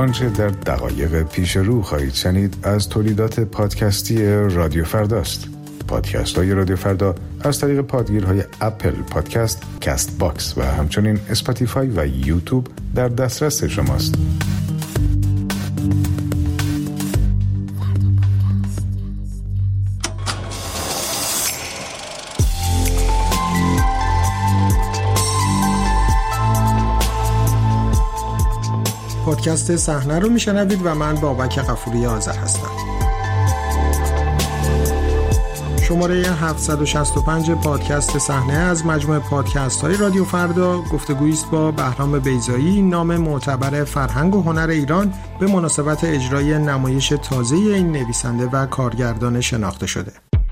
آنچه در دقایق پیش رو خواهید شنید از تولیدات پادکستی رادیو فرداست. پادکست های رادیو فردا از طریق پادگیرهای اپل پادکست، کست باکس و همچنین اسپاتیفای و یوتیوب در دسترس شماست. پادکست صحنه رو میشنوید و من بابک غفوری آذر هستم. شماره 765 پادکست صحنه از مجموعه پادکست های رادیو فردا گفتگویی است با بهرام بیضایی، نام معتبر فرهنگ و هنر ایران، به مناسبت اجرای نمایش تازه این نویسنده و کارگردان شناخته شده.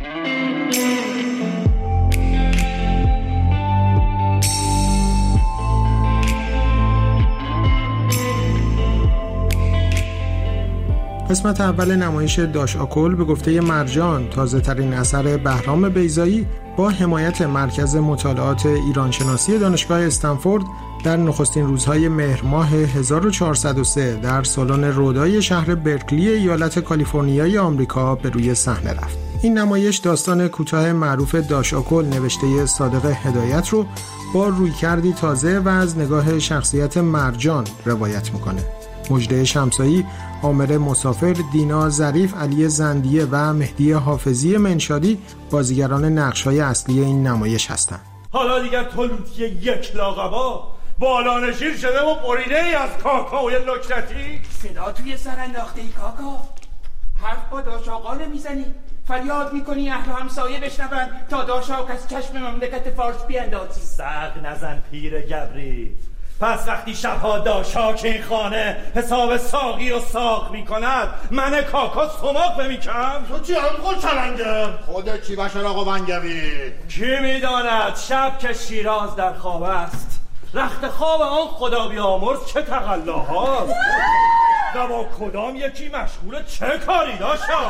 قسمت اول نمایش داش آکل به گفته مرجان، تازه ترین اثر بهرام بیضایی، با حمایت مرکز مطالعات ایرانشناسی دانشگاه استنفورد در نخستین روزهای مهر ماه 1403 در سالن رودای شهر برکلی ایالت کالیفرنیای آمریکا به روی صحنه رفت. این نمایش داستان کوتاه معروف داش آکل نوشته صادق هدایت رو با رویکردی تازه و از نگاه شخصیت مرجان روایت میکنه. مجده شمسایی، عامر مسافر، دینا ظریف، علی زندیه و مهدی حافظی منشادی بازیگران نقش‌های اصلی این نمایش هستند. حالا دیگر تو لوتی یک لاغبا بالانشین شده و بریده ای از کاکاوی لکنتی. صدا توی سر انداخته ای کاکا، حرف با داش آقا نمیزنی، فریاد میکنی اهل همسایه بشنون تا داش آقا از چشم مملکت فارس بیندازی. سق نزن پیر گبری. پس وقتی شبها داشا که این خانه حساب ساقی و ساق میکند، من کاکا سماق بمیکم؟ تو چی هم خود چلنگه؟ خودت چی بشن آقا بنگوی؟ کی میداند شب که شیراز در خواب است، رخت خواب آن خدا بیامرز چه تقلاهاست و با کدام یکی مشغول چه کاری داشتا؟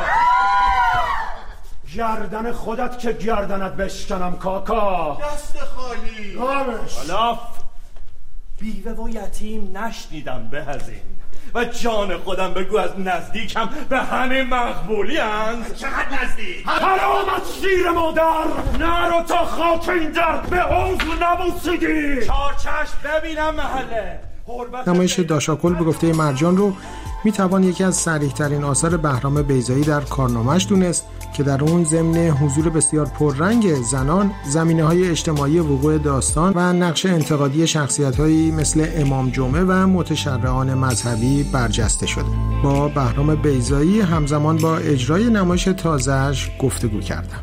گردن خودت که گردنت بشکنم کاکا. دست خالی رامش الاف بیوه و یتیم نشنیدم به از این و جان خودم بگو از نزدیکم به همه مقبولی اند. چقدر نزدیک؟ حرامت شیر مادر، نرو تا خاک این در به عضو نبوسیدی. چارچشم ببینم محله. نمایش داش آکل به گفته مرجان رو میتوان یکی از صریح‌ترین آثار بهرام بیضایی در کارنامه‌اش دونست که در اون ضمن حضور بسیار پررنگ زنان، زمینه‌های اجتماعی وقوع داستان و نقش انتقادی شخصیت‌هایی مثل امام جمعه و متشرعان مذهبی برجسته شده. با بهرام بیضایی همزمان با اجرای نمایش تازه‌اش گفتگو کردم.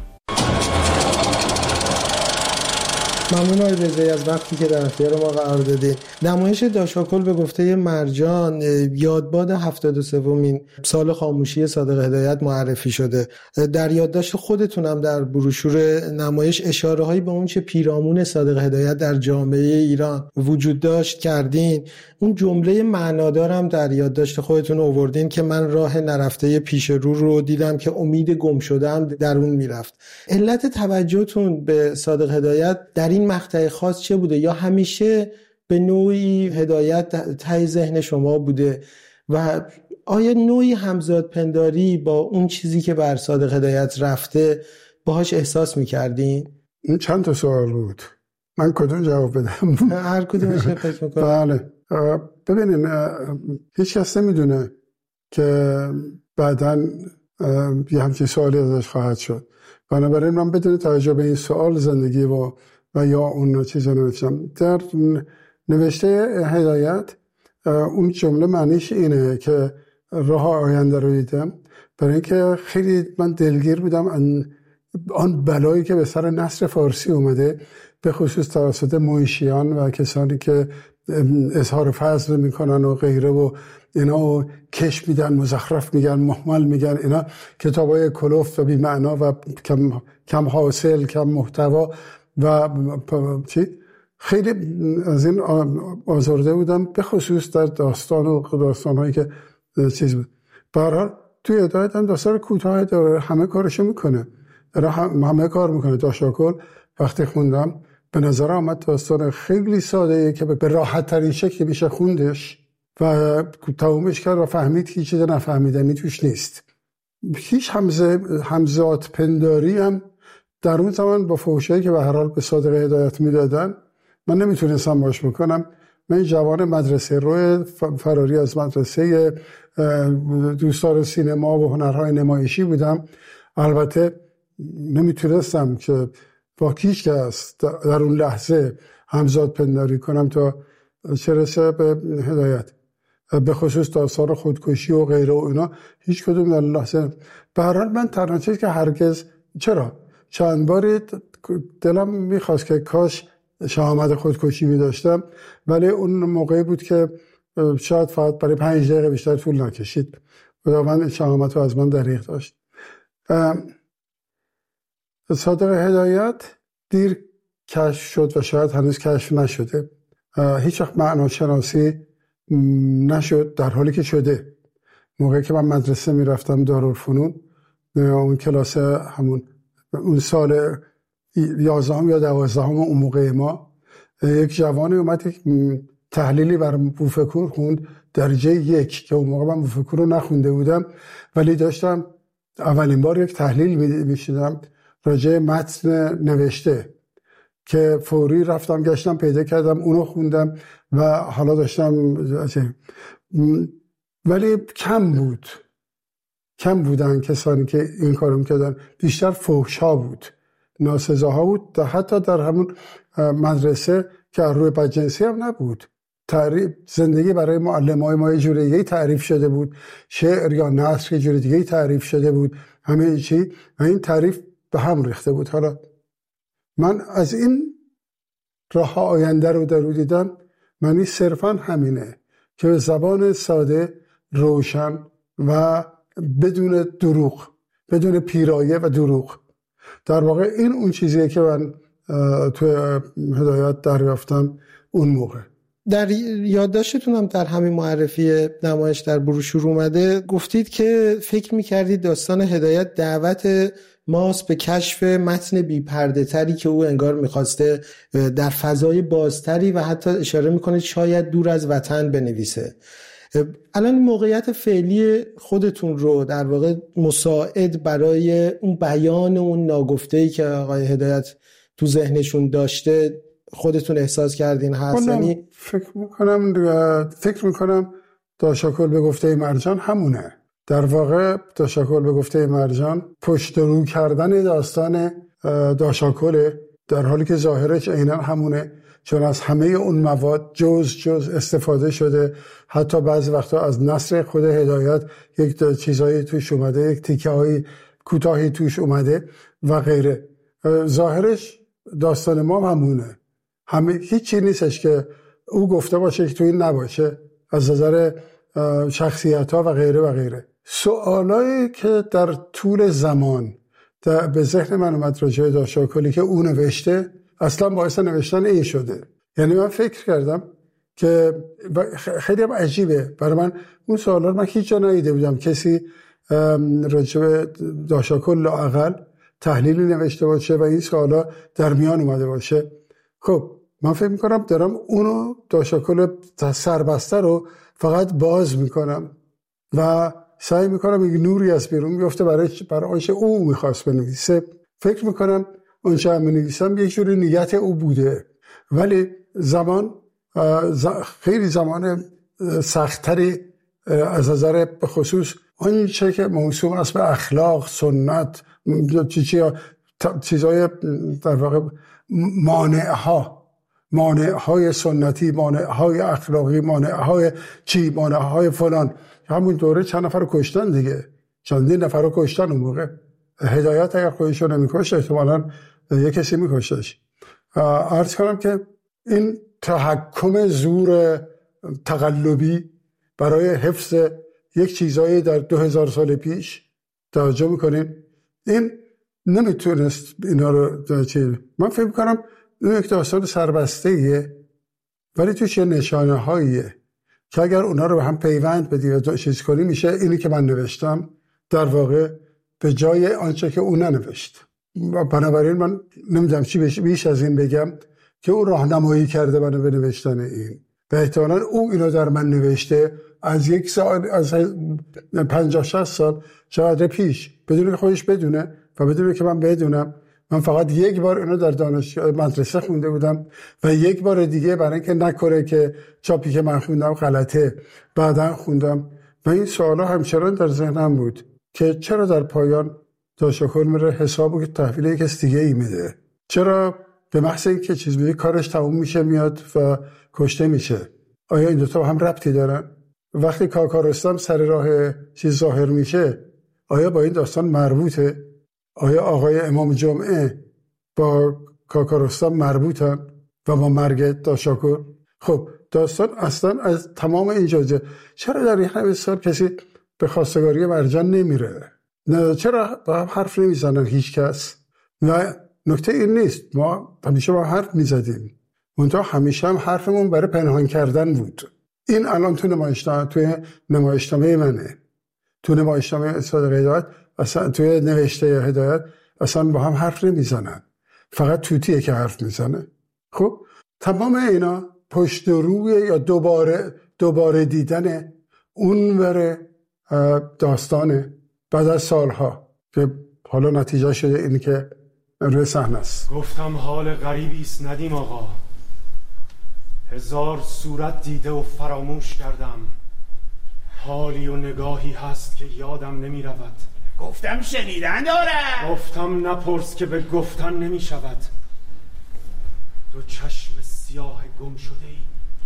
ممنون آقای بیضایی از وقتی که در اختیار ما قرار دادید. نمایش داش آکل به گفته مرجان یادباد 73مین سال خاموشی صادق هدایت معرفی شده. در یادداشت خودتونم در بروشور نمایش اشاره‌هایی به اون چه پیرامون صادق هدایت در جامعه ایران وجود داشت کردین. اون جمله معنادارم در یادداشت خودتون آوردین که من راه نرفته پیش رو دیدم که امید گم شدم در اون میرفت. علت توجهتون به صادق هدایت در این مقطع خاص چه بوده، یا همیشه به نوعی هدایت ته ذهن شما بوده و آیا نوعی همزاد پنداری با اون چیزی که بر صادق هدایت رفته باهاش احساس میکردین؟ این چند تا سوال بود، من کدوم جواب بدم؟ هر کدومش فکر میکنم. بله ببینین، هیچ کس نمیدونه که بعداً یه همچین سوالی ازش خواهد شد، بنابراین من بدون توجه به این سوال زندگی و یا اون چیزا نوشتم. در نوشته هدایت اون جمله معنیش اینه که راه آینده رو دیدم، برای اینکه خیلی من دلگیر بودم آن بلایی که به سر نثر فارسی اومده، به خصوص توسط مویشیان و کسانی که اظهار فضل میکنن و غیره و اینا و کش میدن، مزخرف میگن، مهمل میگن، اینا کتابای کلوف و بی معنا و کم حاصل، کم محتوا و خیلی از این آزرده بودم، به خصوص در داستان و داستانهایی که چیز بود. به هر حال توی هدایت هم داستان کوتاه داره، همه کارشو میکنه، همه کار میکنه. داش آکل وقتی خوندم به نظر آمد داستان خیلی ساده‌ای که به راحت ترین شکلی میشه خوندش و تمومش کرد و فهمید که چیز نفهمیدنی توش نیست. هیچ همزاد پنداری هم در اون زمان با فحشایی که به هر حال به صادق هدایت میدادن من نمیتونستم باش بکنم. من جوان مدرسه روی فراری از مدرسه دوستان سینما و هنرهای نمایشی بودم. البته نمیتونستم که با هیچ کس در اون لحظه همزاد پنداری کنم تا چه رسه به هدایت، به خصوص داستان خودکشی و غیره و اینا هیچ کدوم در لحظه. به هر حال من تنها چیزی که هرگز، چرا چند باری دلم میخواست که کاش شهامت خودکشی میداشتم، ولی اون موقعی بود که شاید فقط برای 5 دقیقه بیشتر طول نکشید. خداوند شهامت رو از من دریغ داشت. صادق هدایت دیر کشف شد و شاید هنوز کشف نشده. هیچ وقت معناشناسی نشد، در حالی که شده. موقعی که من مدرسه میرفتم دارالفنون، اون کلاس همون اون سال 11 یا 12 اون موقع ما، یک جوانی اومد تحلیلی بر بوفکور خوند درجه 1 که اون موقع من بوفکور رو نخونده بودم، ولی داشتم اولین بار یک تحلیل میشیدم راجع متن نوشته که فوری رفتم گشتم پیدا کردم اونو خوندم و حالا داشتم، ولی کم بودن کسانی که این کارو میکردن. بیشتر فحش‌ها بود، ناسزاها بود. حتی در همون مدرسه که روی بدجنسی هم نبود، زندگی برای معلمای ما یه جوری دیگه تعریف شده بود، شعر یا نثر یه جوری دیگه تعریف شده بود، همه چی و این تعریف به هم ریخته بود. حالا من از این راه آینده رو در رو دیدم، معنی صرفا همینه که به زبان ساده، روشن و بدون دروغ، بدون پیرایه و دروغ، در واقع این اون چیزیه که من توی هدایت دریافتم اون موقع. در یادداشتتون هم در همین معرفی نمایش در بروشور اومده، گفتید که فکر میکردید داستان هدایت دعوت ماست به کشف متن بی‌پرده تری که او انگار میخواسته در فضای بازتری و حتی اشاره میکنه شاید دور از وطن بنویسه. الان موقعیت فعلی خودتون رو در واقع مساعد برای اون بیان اون ناگفته‌ای که آقای هدایت تو ذهنشون داشته خودتون احساس کردین هست؟ یعنی فکر میکنم داشاکل به گفته مرجان همونه. در واقع داشاکل به گفته مرجان پشت رو کردن داستان داشاکله، در حالی که ظاهرش عیناً همونه، چون از همه اون مواد جز استفاده شده. حتی بعضی وقتا از نثر خود هدایت یک چیزایی توش اومده، یک تیکه های کوتاهی توش اومده و غیره. ظاهرش داستان ما همونه، هیچی نیستش که او گفته باشه که توی نباشه از نظر شخصیت ها و غیره و غیره. سوالایی که در طول زمان به ذهن من اومد راجع به داشاکلی که او نوشته اصلا باعث نوشتن این شده. یعنی من فکر کردم که خیلی هم عجیبه برای من اون سوالا رو من هیچ جا ندیده بودم کسی راجع به داشاکل لااقل تحلیلی نوشته باشه و این سوالا در میان اومده باشه. خب من فکر میکنم دارم اونو داشاکل سربسته رو فقط باز میکنم و سعی میکنم یک نوری از بیرون بیفته برای آنچه او میخواست بنویسه. فکر میکنم اونچه هم بنویسم یک جوری نیت او بوده، ولی زمان خیلی زمان سختری از نظر به خصوص آنچه که موسوم است به اخلاق، سنت، چیزهای در واقع مانعهای سنتی، مانعهای اخلاقی، مانعهای فلان. همون دوره چند نفر رو کشتن دیگه، چندین نفر رو کشتن اون موقع. هدایت اگر خودش رو نمی‌کشت احتمالاً یه کسی می‌کشتش. عرض کنم که این تحکم زور تقلبی برای حفظ یک چیزایی در 2000 سال پیش، توجه می‌کنین، این نمیتونست اینا رو من فکر می‌کنم این یک داستان سربسته‌ایه، ولی توش یه نشانه‌هاییه که اگر اونا رو به هم پیوند بدی و چیز کنی میشه اینی که من نوشتم در واقع به جای آنچه که اون ننوشت. بنابراین من نمیدونم چی بیش از این بگم که او راهنمایی کرده منو به نوشتن این. و احتمالاً او اینو در من نوشته از 50-60 سال چقدر پیش، بدون که خودش بدونه و بدون که من بدونم. من فقط یک بار اینو در دانشگاه مدرسه خونده بودم و یک بار دیگه برای اینکه نکنه که چاپی که من خوندم غلطه بعداً خوندم و این سوالا همچنان در ذهنم بود که چرا در پایان داشاکل میره حسابو که تحویل یک کس دیگه ای میده، چرا به محض اینکه چیز میگه کارش تموم میشه میاد و کشته میشه. آیا این دوتا هم ربطی دارن؟ وقتی کاکا رستم سر راه چیز ظاهر میشه آیا با این داستان مربوطه؟ آیا آقای امام جمعه با کاکا رستم مربوطن و با مرگ داشاکل؟ خب داستان اصلا از تمام این جاده چرا در این همه سال کسی به خواستگاری مرجان نمیره؟ نه چرا با هم حرف نمیزنن هیچ کس؟ و نکته این نیست، ما همیشه با حرف میزدیم منتها همیشه هم حرفمون برای پنهان کردن بود. این الان تو نمایشنامه منه، تو نمایشنامه صادق هدایت اصلا توی نوشته هدایت اصلا با هم حرف نمیزنن، فقط توتیه که حرف میزنه. خب تمام اینا پشت روی یا دوباره دیدن اونور داستانه بعد از سالها که حالا نتیجه شده این که روی صحنه است. گفتم حال غریبی است ندیم آقا، 1000 صورت دیده و فراموش کردم، حالی و نگاهی هست که یادم نمی رود. گفتم شنیدن دارم. گفتم نپرس که به گفتن نمی شود. دو چشم سیاه گم شده ای،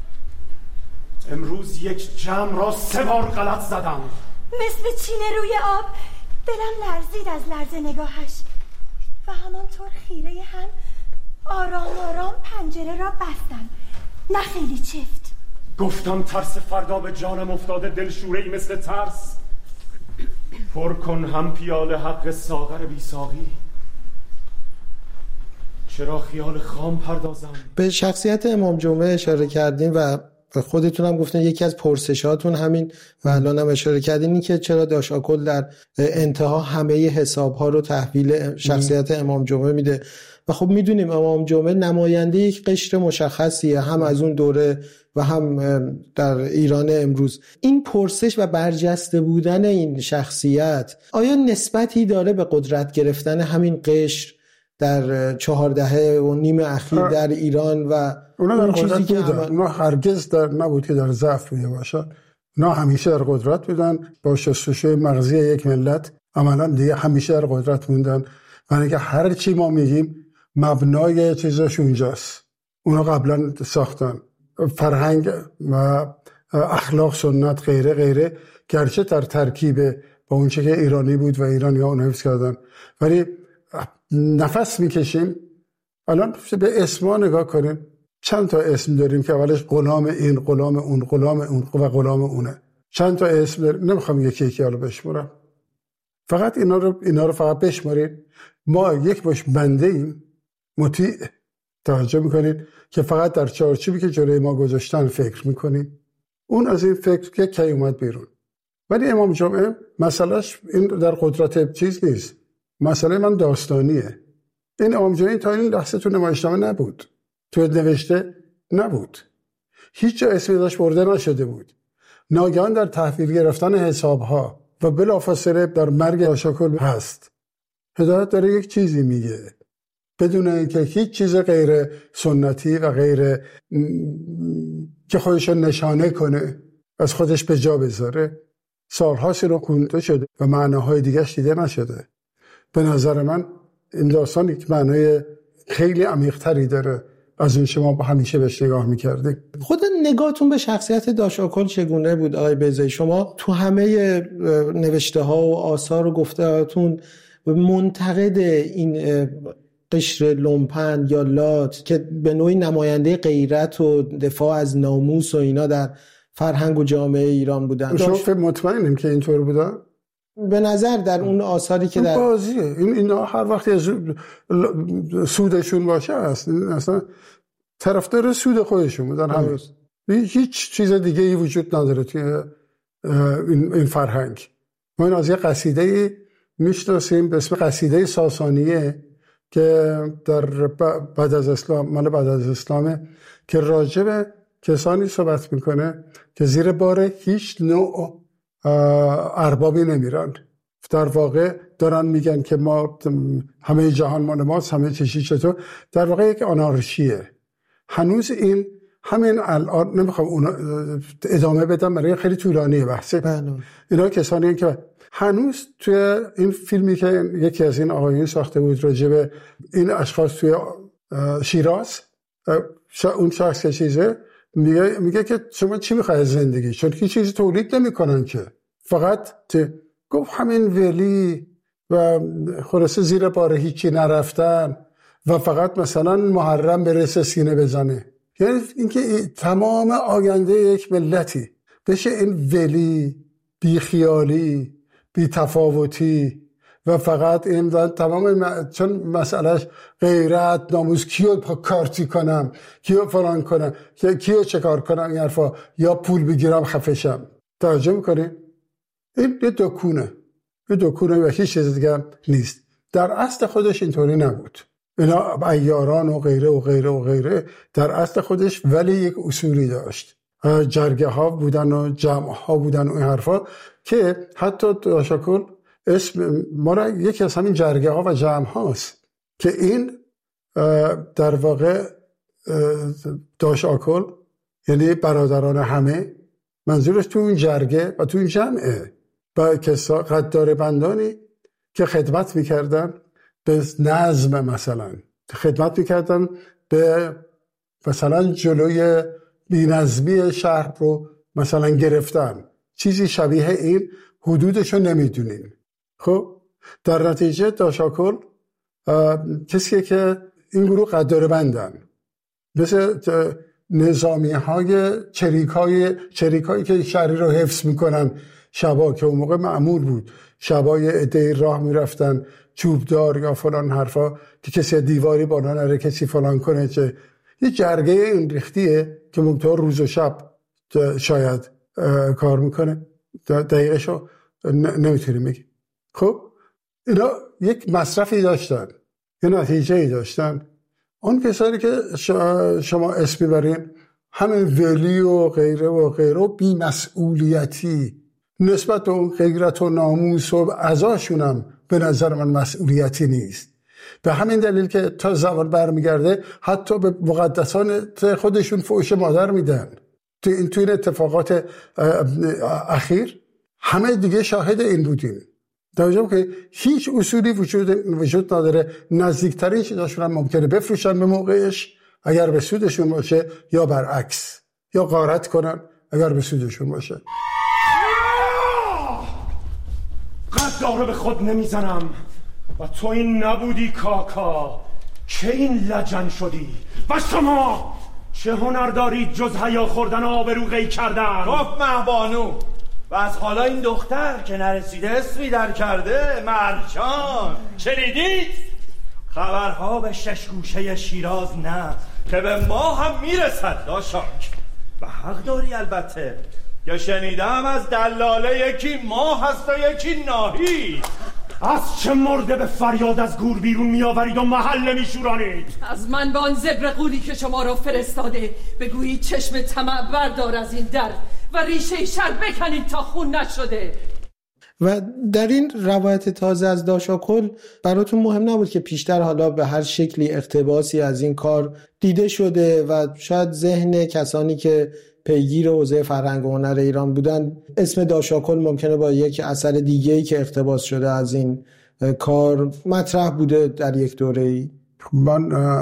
امروز یک جمع را 3 بار غلط زدم. مثل چینه روی آب دلم لرزید از لرز نگاهش و همانطور خیره هم آرام آرام پنجره را بستم، نه خیلی چفت. گفتم ترس فردا به جانم افتاده، دلشوره‌ای مثل ترس. پر کن هم پیاله حق ساغر بی ساقی، چرا خیال خام پردازم. به شخصیت امام جمعه اشاره کردین و خودتونم گفتین یکی از پرسشاتون همین و الان هم اشاره کردین این که چرا داشاکل در انتها همه حسابها رو تحویل شخصیت امام جمعه میده. و خب میدونیم امام جمعه نماینده یک قشر مشخصیه، هم از اون دوره و هم در ایران امروز. این پرسش و برجسته بودن این شخصیت آیا نسبتی داره به قدرت گرفتن همین قشر در 4 دهه و نیم اخیر در ایران و اونا در قدرت بودن؟ اونا هرگز نبود که در ضعف بوده باشن، اونا همیشه در قدرت بودن، با شستشوی مغزی یک ملت عملا دیگه همیشه در قدرت موندن. یعنی که هر چی ما میگیم مبنای چیزاش اونجاست. اونا قبلا ساختن فرهنگ و اخلاق، سنت، غیره غیره، گرچه در ترکیب با اون چه که ایرانی بود و ایرانی ها اون حفظ کردن، ولی نفس میکشیم. الان به اسما نگاه کنیم، چند تا اسم داریم که اولش غلام این، غلام اون، غلام اون و غلام اونه. چند تا اسم داریم، نمیخوام یکی یکی حالا بشمارم، فقط اینا رو فقط بشمارید. ما یک باش بنده ایم، مطیع. توجه میکنید که فقط در چارچوبی که جلوی ما گذاشتن فکر میکنیم، اون از این فکر که کی اومد بیرون. ولی امام جمعه مسئلهش این در قدرت چیز نیست، مسئله من داستانیه. این امام جمعه تا این لحظه تو نمایشنامه نبود، تو نوشته نبود، هیچ جا اسمی داشت برده نشده بود. ناگهان در تحویل گرفتن حسابها و بلافاصله در مرگ داشاکل هست. هدایت داره یک چیزی میگه بدون اینکه هیچ چیز غیر سنتی و غیر که خودش نشانه کنه از خودش به جا بذاره. سالهاست رو خونده شده و معناهای دیگه‌اش دیده نشده. به نظر من این داستان یک معنای خیلی عمیق‌تری داره از اون شما همیشه بهش نگاه می‌کردید. خود نگاهتون به شخصیت داشاکل چگونه بود آقای بیضایی؟ شما تو همه نوشته‌ها و آثار و گفته‌هاتون منتقد این قشر لومپن یا لات که به نوعی نماینده غیرت و دفاع از ناموس و اینا در فرهنگ و جامعه ایران بودن. شما مثمئنیم که اینطور بودن؟ به نظر در اون آثاری که در بازیه اینا هر وقتی از سودشون باشه هست، اصلا طرفدار سود خودشون بودن همه. هیچ چیز دیگه ای وجود نداره توی این فرهنگ. ما این از یه قصیده میشناسیم به اسم قصیده ساسانیه که در بعد از اسلام، مال بعد از اسلامه، که راجبه کسانی صحبت میکنه که زیر بار هیچ نوع اربابی نمیرن. در واقع دارن میگن که ما همه جهان مال ماست، همه چیزی چطور. در واقع یک آنارشیه. هنوز این همین الان نمیخوام اون ادامه بدم برای خیلی طولانیه بحثه. اینا کسانی که هنوز توی این فیلمی که یکی از این آقایون ساخته بود راجع به این اشخاص توی شیراز، اون شخص که چیزه میگه که شما چی میخوای از زندگی، چون که چیزی تولید نمیکنن که فقط گفت همین ولی و خلاصه زیر بار هیچی نرفتن و فقط مثلا محرم برسه سینه بزنه. یعنی اینکه تمام آینده یک ملتی بشه این ولی، بیخیالی، بی‌تفاوتی و فقط این تمام چون مسئلهش غیرت، ناموس، کیو کارتی کنم، کیو فلان کنم، کیو چه کار کنم، این حرفا، یا پول بگیرم خفشم. توجه میکنی؟ این یه دکونه و هیچ چیز دیگه نیست. در اصل خودش اینطوری نبود. اینا عیاران و غیره و غیره و غیره در اصل خودش ولی یک اصولی داشت. جرگه ها بودن و جمع ها بودن و این حرفا که حتی داشاکل اسم ما را یکی از همین جرگه ها و جمع هاست که این در واقع داشاکل یعنی برادران همه، منظورش تو این جرگه و تو این جمعه با قدار بندانی که خدمت میکردن به نظم، مثلا خدمت میکردن به مثلا جلوی بی‌نظمی شهر رو مثلا گرفتن، چیزی شبیه این، حدودشو نمیدونیم. خب در نتیجه داشاکل کسی که این گروه قدار بندن مثل نظامی های چریکایی که شهری رو حفظ میکنن شبا، که اون موقع معمول بود شبای عده‌ای راه میرفتن چوبدار یا فلان حرفا که کسی دیواری بالا نره، کسی فلان کنه، چه یه جرگه این ریختیه که ممکنه روز و شب شاید کار میکنه. دقیقشو نمیتونیم بگیم. خب اینا یک مصرفی داشتن، یه نتیجه‌ای داشتن. اون کسانی که شما اسم میبرین همین ولی و غیره و غیره بی‌مسئولیتی نسبت به اون غیرت و ناموس و عزاشونم به نظر من مسئولیتی نیست. به همین دلیل که تا زمان برمیگرده حتی به مقدسان خودشون فحش مادر میدن. تو این اتفاقات اخیر همه دیگه شاهد این بودیم. توجه که هیچ اصولی وجود نداره. نزدیکترین چیزاشون هم ممکنه بفروشن به موقعش اگر به سودشون باشه، یا برعکس، یا غارت کنن اگر به سودشون باشه. قداره به خود نمیزنم و تو این نبودی کاکا که این لجن شدی. و شما چه هنر دارید جز حیا خوردن و آبرو قی کردن؟ گفت مهبانو و از حالا این دختر که نرسیده اسمی در کرده، مرجان. شنیدید؟ خبرها به شش گوشه شیراز نه که به ما هم میرسد داشاک. و حق داری البته که شنیدم از دلاله یکی ماه هست و یکی ناهی. از چه مرده به فریاد از گور بیرون میآورید و محل میشورانید؟ از من به آن زبر قولی که شما را فرستاده بگویید چشم طمع بردار از این در و ریشه شر بکنید تا خون نشده. و در این روایت تازه از داشاکل براتون مهم نبود که پیشتر حالا به هر شکلی اقتباسی از این کار دیده شده و شاید ذهن کسانی که پیگیر حوزه فرهنگ و هنر ایران بودن اسم داشاکل ممکنه با یک اثر دیگه‌ای که اقتباس شده از این کار مطرح بوده در یک دوره‌ای. من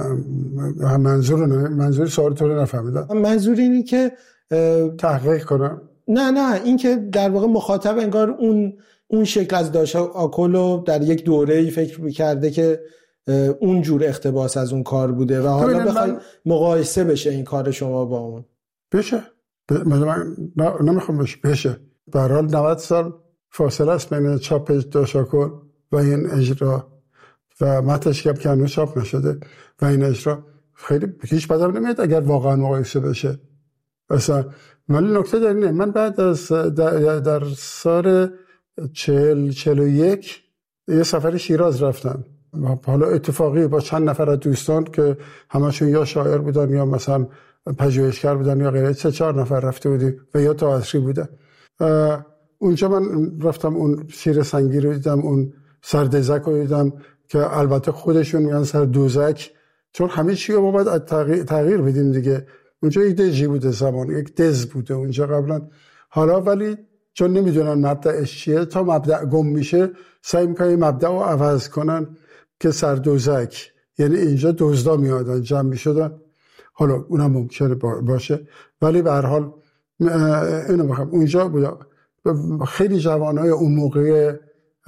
منظور سوالتون رو نفهمیدم. منظور اینه که تحقیق کنم. نه این که در واقع مخاطب انگار اون شکل از داشاکل رو در یک دوره‌ای فکر می‌کرده که اون جور اقتباس از اون کار بوده و حالا بخواد مقایسه بشه این کار شما با اون. بشه. من نمیخوام بشه. به هر حال 90 سال فاصله است بین چاپ داشاکل و این اجرا و متنش که هنوز چاپ نشده و این اجرا خیلی هیچ بدم نمیاد اگر واقعا مقایسه بشه. مثلا ولی نکته در اینه، من بعد از در سال 41 یه سفر شیراز رفتم، حالا اتفاقی با چند نفر از دوستان که همشون یا شاعر بودن یا مثلا پژوهشگر بودن یا غیره، 3-4 نفر رفته بودیم و یا تئاتری بودن. اونجا من رفتم اون شیر سنگی رو دیدم، اون سردزک رو دیدم که البته خودشون میگن سردوزک، چون همه چی رو ما باید تغییر بدیم دیگه. اونجا یک دژی بوده، زمان یک دز بوده اونجا قبلا. حالا ولی چون نمیدونن مبدأش چیه، تا مبدأ گم میشه سعی میکنن مبدأ رو عوض کنن که سردوزک، یعنی اینجا دزدا میادن جمع میشدن. حالا اونم ممکنه باشه، ولی به هر حال اینو بخوام اونجا بود. خیلی جوانای اون موقع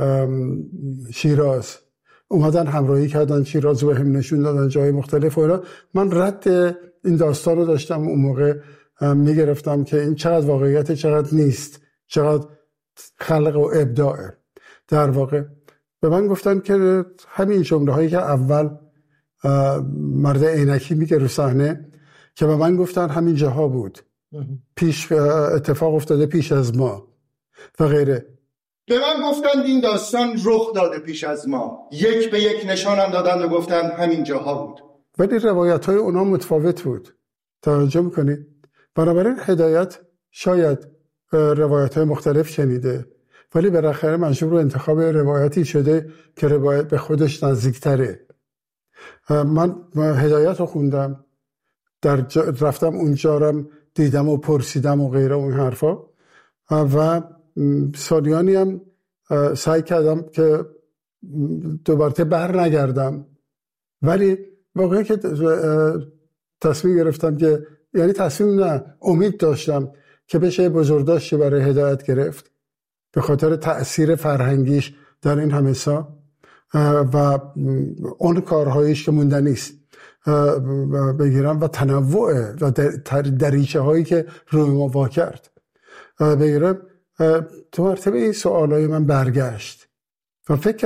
شیراز اومدن همراهی کردن، شیراز رو هم نشون دادن جای مختلف و من رد این داستان رو داشتم اون موقع میگرفتم که این چقدر واقعیت چقدر نیست، چقدر خلق و ابداعه. در واقع به من گفتن که همین جمله هایی که اول مرد عینکی میگه رو صحنه، که به من گفتن همین جاها بود، پیش اتفاق افتاده پیش از ما و غیره. به من گفتند این داستان رخ داده پیش از ما، یک به یک نشانم دادند و گفتند همین جاها بود. ولی روایت های اونا متفاوت بود. توجه میکنید؟ بنابراین هدایت شاید روایت های مختلف شنیده، ولی بالاخره مجبور رو انتخاب روایتی شده که روایت به خودش نزدیکتره. من هدایت رو خوندم، رفتم اونجا رم دیدم و پرسیدم و غیره اون حرفا، و سالیانی هم سعی کردم که دوباره بر نگردم، ولی واقعا که تصمیم گرفتم که یعنی تصمیم نه، امید داشتم که بشه بزرگداشتی برای هدایت گرفت به خاطر تأثیر فرهنگیش در این همه سال و اون کارهایش که موندنی است بگیرم و تنوع و دریچه هایی که روی ما وا کرد بگیرم. تو مرتبه این سوالای من برگشت و فکر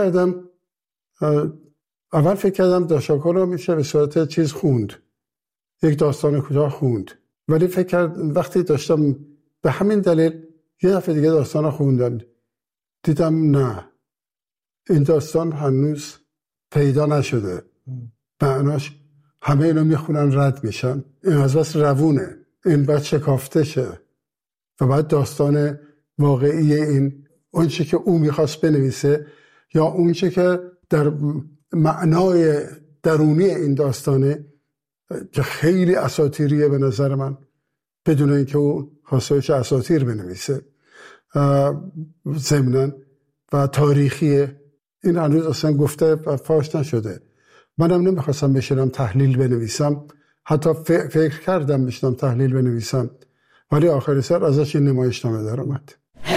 کردم داشاکو رو میشه به صورت چیز خوند، یک داستان کوتاه خوند، ولی فکر کردم وقتی داشتم به همین دلیل یه دفعه دیگه داستان رو خوندم، دیدم نه، این داستان هنوز پیدا نشده، معناش همه اینو میخونن رد میشن، این از بس روونه، این باید شکافته شه و باید داستان واقعی این اون چی که او میخواست بنویسه یا اون چی که در معنای درونی این داستانه که خیلی اساطیریه به نظر من، بدون اینکه او خواستهش اساطیر بنویسه ضمناً و تاریخیه، این هنوز اصلا گفته و فاش نشده. منم نمیخواستم بشینم تحلیل بنویسم، حتی فکر کردم بشینم تحلیل بنویسم، ولی آخر سر ازش این نمایشنامه در اومد.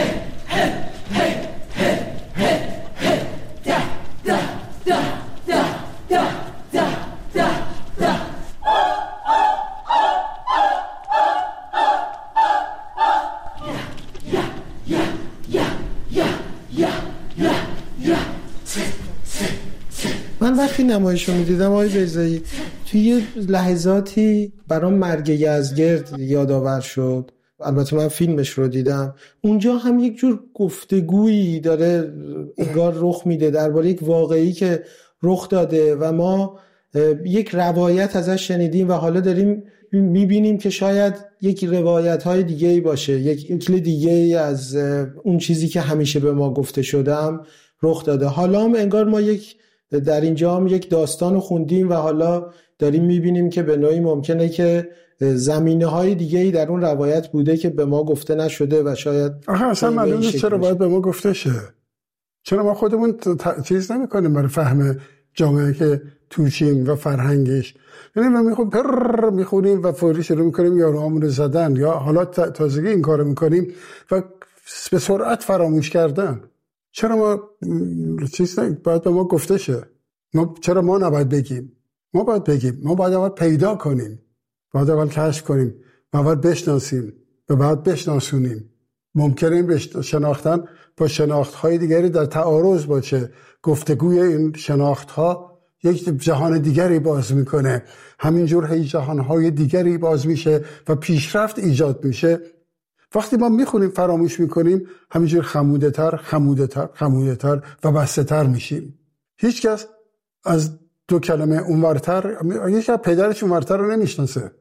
من وقتی نمایش رو میدیدم آقای بیضایی توی لحظاتی برام مرگ یزدگرد یادآور شد. البته من فیلمش رو دیدم، اونجا هم یک جور گفتگویی داره انگار رخ میده درباره یک واقعی که رخ داده و ما یک روایت ازش شنیدیم و حالا داریم میبینیم که شاید یک روایت‌های دیگه‌ای باشه، یک شکل دیگه‌ای از اون چیزی که همیشه به ما گفته شدم رخ داده. حالا هم انگار ما در اینجا هم یک داستان رو خوندیم و حالا داریم میبینیم که به نوعی ممکنه که زمینه‌های دیگه‌ای در اون روایت بوده که به ما گفته نشده و شاید اصلا معلوم نیست چرا باید به ما گفته شه. چرا ما خودمون چیز نمی‌کنیم برای فهم جامعه که توشیم و فرهنگش؟ یعنی ما میخونیم و فوری شروع میکنیم یاروهامون رو زدن یا حالا تازگی این کارو میکنیم و به سرعت فراموش کردن. چرا ما چیز باید به ما گفته شه؟ چرا ما نباید بگیم؟ ما باید بگیم، ما باید اول پیدا کنیم، باید اول کشف کنیم و باید بشناسیم و باید بشناسونیم. ممکنه این شناختن با شناختهای دیگری در تعارض باشه. گفتگوی این شناختها یک جهان دیگری باز میکنه، همینجور هی جهانهای دیگری باز میشه و پیشرفت ایجاد میشه. وقتی ما میخونیم فراموش میکنیم، همینجور خموده‌تر و بسته‌تر میشیم. هیچکس از دو کلمه اونورتر، هیچ پدرش اونورتر رو نمیشناسه.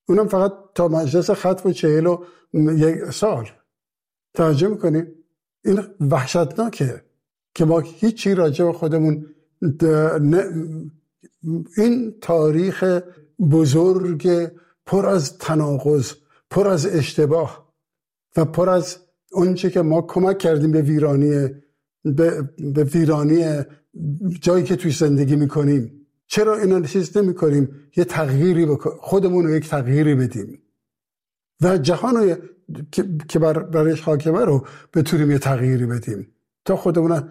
اونم فقط تا مجلس ختم و 41 سال. توجه میکنیم؟ این وحشتناکه که ما هیچی راجع به خودمون این تاریخ بزرگ پر از تناقض، پر از اشتباه و پر از اونچه که ما کمک کردیم به ویرانی جایی که توی زندگی میکنیم. چرا اینا چیز نمی کنیم؟ یه تغییری خودمون رو یک تغییری بدیم و جهان رو که برایش حاکمه رو بتونیم یه تغییری بدیم. تا خودمون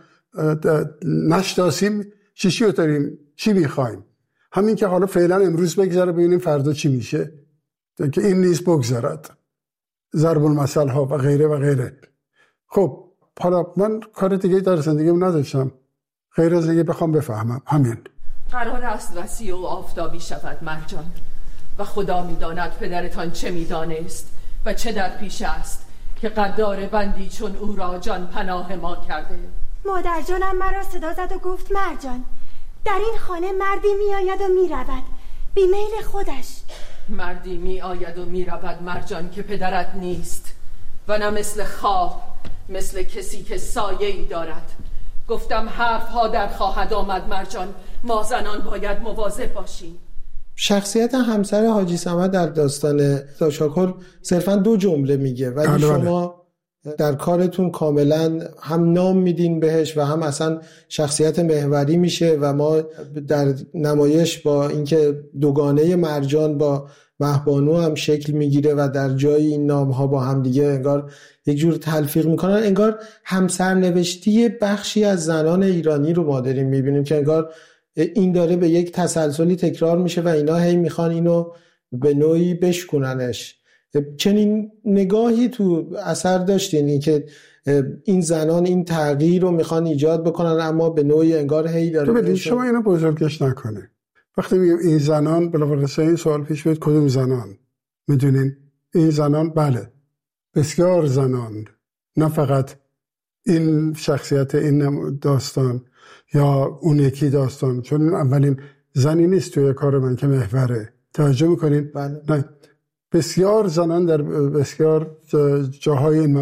نشناسیم چی رو داریم، چی میخوایم. همین که حالا فعلا امروز بگذره ببینیم فردا چی میشه، که این نیز بگذرد، ضرب المثل ها و غیره و غیره. خب حالا من کار دیگه در زندگیم نداشتم غیر از اینکه بخوام بفهمم. همین. قرار است وسیع و آفتابی شود مرجان، و خدا میداند پدرتان چه میدانست و چه در پیش است که قدار بندی چون او را جان پناه ما کرده. مادر جانم مرا صدا زد و گفت مرجان، در این خانه مردی می آید و می رود بی میل خودش. مردی می آید و می رود مرجان که پدرت نیست و نه مثل خواب، مثل کسی که سایه‌ای دارد. گفتم حرف ها در خواهد آمد مرجان، ما زنان باید مواظب باشیم. شخصیت همسر حاجی صمد در داستان داشاکل صرفا 2 جمله میگه، ولی شما در کارتون کاملا هم نام میدین بهش و هم اصلا شخصیت محوری میشه و ما در نمایش با اینکه دوگانه مرجان با مهبانو هم شکل میگیره و در جای این نام ها با هم دیگه انگار یک جور تلفیق میکنن، انگار همسرنوشتی بخشی از زنان ایرانی رو ما داریم میبینیم که انگار این داره به یک تسلسلی تکرار میشه و اینا هی میخوان اینو به نوعی بشکننش. چنین نگاهی تو اثر داشتین این که این زنان این تغییر رو میخوان ایجاد بکنن اما به نوعی انگار هی داره شما اینو بزرگش نکنه. وقتی میگم این زنان بلافاصله این سوال پیش میاد کدوم زنان؟ میدونین این زنان بله بسیار زنان، نه فقط این شخصیت این داستان یا اون یکی داستان، چون این اولین زنی نیست توی کار من که محوره. توجه میکنین؟ بله. نه بسیار زنان در بسیار جاهای این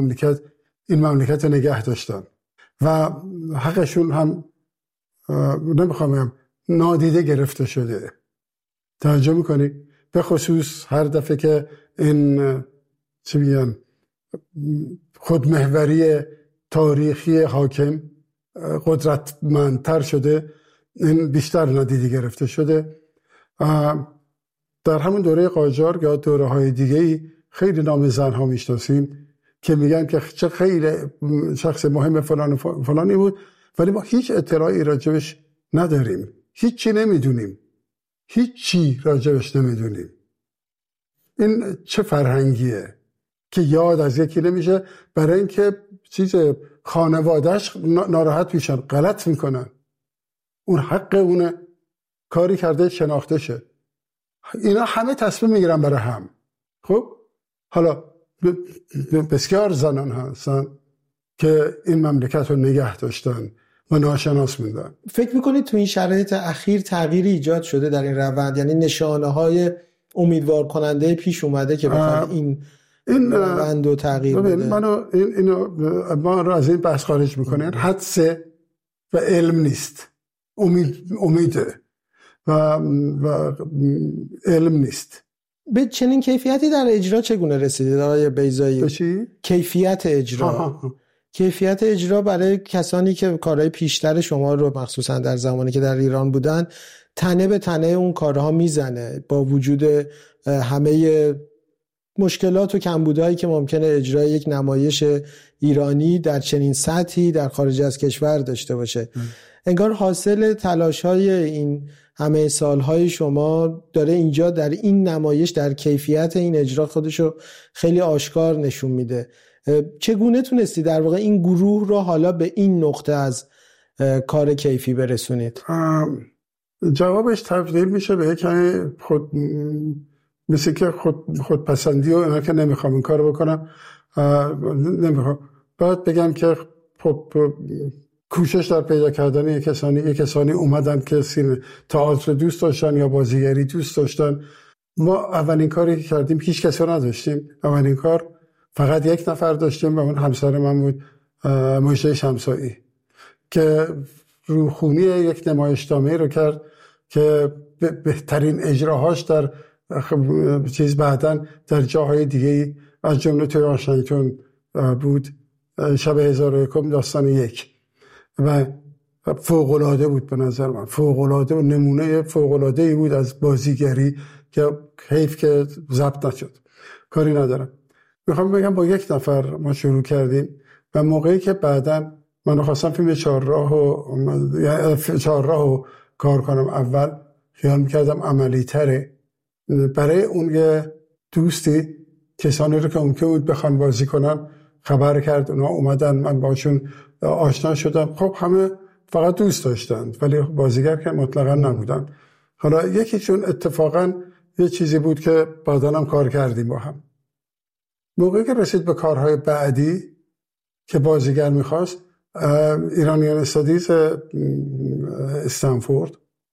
مملکت نگه داشتن و حقشون هم نمیخوام بگم نادیده گرفته شده. توجه میکنی؟ به خصوص هر دفعه که این چی میگن خودمحوری تاریخی حاکم قدرتمندتر شده، این بیشتر نادیده گرفته شده. در همون دوره قاجار یا دوره های دیگه‌ای خیلی نام زنها میشناسیم که میگن که چه خیلی شخص مهم فلانی بود، ولی ما هیچ اطلاعی راجبش نداریم، هیچی نمیدونیم، هیچی راجبش نمیدونیم. این چه فرهنگیه که یاد از یکی نمیشه برای اینکه چیز خانوادهش ناراحت میشن، غلط میکنن، اون حق اونه، کاری کرده شناخته شه. اینا همه تصمیم میگیرن برای هم. خب حالا بسیار زنان هستن که این مملکت رو نگه داشتن و ناشناس موندن. فکر میکنید تو این شرایط اخیر تغییری ایجاد شده در این روند؟ یعنی نشانه های امیدوار کننده پیش اومده که بخواد این روند رو تغییر بده؟ ما رو از این بحث خارج میکنن. حدس و علم نیست، امیده و علم نیست. به چنین کیفیتی در اجرا چگونه رسیدید آقای بیضایی؟ کیفیت اجرا. کیفیت اجرا برای کسانی که کارهای پیشتر شما رو مخصوصا در زمانی که در ایران بودن تنه به تنه اون کارها میزنه، با وجود همه مشکلات و کمبودهایی که ممکنه اجرای یک نمایش ایرانی در چنین سطحی در خارج از کشور داشته باشه. انگار حاصل تلاش‌های این همه سالهای شما داره اینجا در این نمایش در کیفیت این اجرا خودشو خیلی آشکار نشون میده. چگونه تونستی در واقع این گروه رو حالا به این نقطه از کار کیفی برسونید؟ جوابش تبدیل میشه به یک مثل که خودپسندی و اینا که نمیخوام این کارو بکنم، نمیخوام. باید بگم که خب کوشش در پیدا کردن یک کسانی اومدن که تئاتر دوست داشتن یا بازیگری دوست داشتن ما اولین کاری که کردیم هیچ کس رو نداشتیم. اولین کار فقط یک نفر داشتیم و اون همسر من بود، مجده شمسایی، که روخونی یک نمایشنامه‌ای رو کرد که بهترین اجراهاش در بعداً در جاهای دیگه از جمله توی واشنگتن بود، شب 1001 داستان یک، و فوق‌العاده بود به نظر من، فوق‌العاده و نمونه فوق‌العاده‌ای بود از بازیگری که حیف که ضبط نشد. کاری ندارم، میخوام بگم با یک نفر ما شروع کردیم و موقعی که بعداً من خواستم فیلم چهارراه کار کنم، اول خیال میکردم عملی تره. برای اون یه دوستی کسانی رو که ممکن بود بخوان بازی کنن خبر کرد، اونا اومدن، من باشون آشنا شدم. خب همه فقط دوست داشتن ولی بازیگر که مطلقا نبودن. حالا یکیشون اتفاقا یه چیزی بود که بعداً هم کار کردیم با هم. موقعی که رسید به کارهای بعدی که بازیگر میخواست، ایرانیان استادیز استنفورد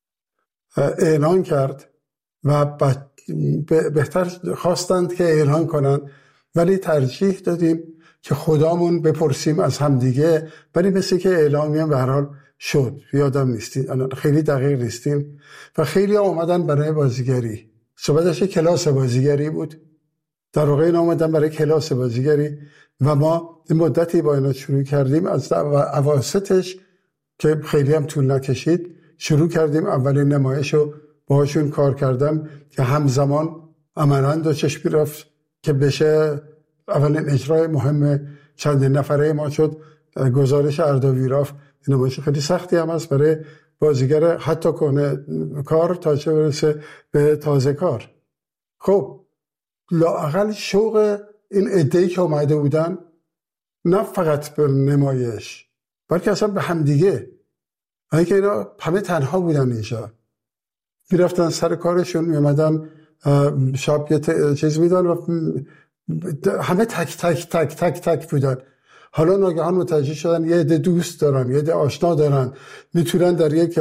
اعلان کرد و بهتر خواستند که اعلان کنند، ولی ترجیح دادیم که خدامون بپرسیم از همدیگه، ولی مثل که اعلامیه به هر حال شد. یادم نیستیم، خیلی دقیق نیستیم. و خیلی اومدن برای بازیگری. صحبتش کلاس بازیگری بود، در واقع اینا اومدن برای کلاس بازیگری و ما این مدتی با اینا شروع کردیم. از اواسطش که خیلی هم طول نکشید شروع کردیم اولین نمایش رو باهاشون کار کردم که همزمان عملاً دو چشمی رفت که بشه اولین اجرای مهم چند نفره ما شد گزارش اردویراف. نمایش خیلی سختی هم هست برای بازیگر حتی کنه کار تا چه برسه به تازه کار. خب لااقل شوق این عده‌ای که اومده بودن نه فقط به نمایش بلکه اصلا به همدیگه، اینکه اینا همه تنها بودن اینجا، میرفتن سر کارشون، میامدن شب یه چیز میدن و همه تک تک تک تک تک بودن. حالا ناگهان متوجه شدن یه عده دوست دارن، یه عده آشنا دارن، میتونن در یک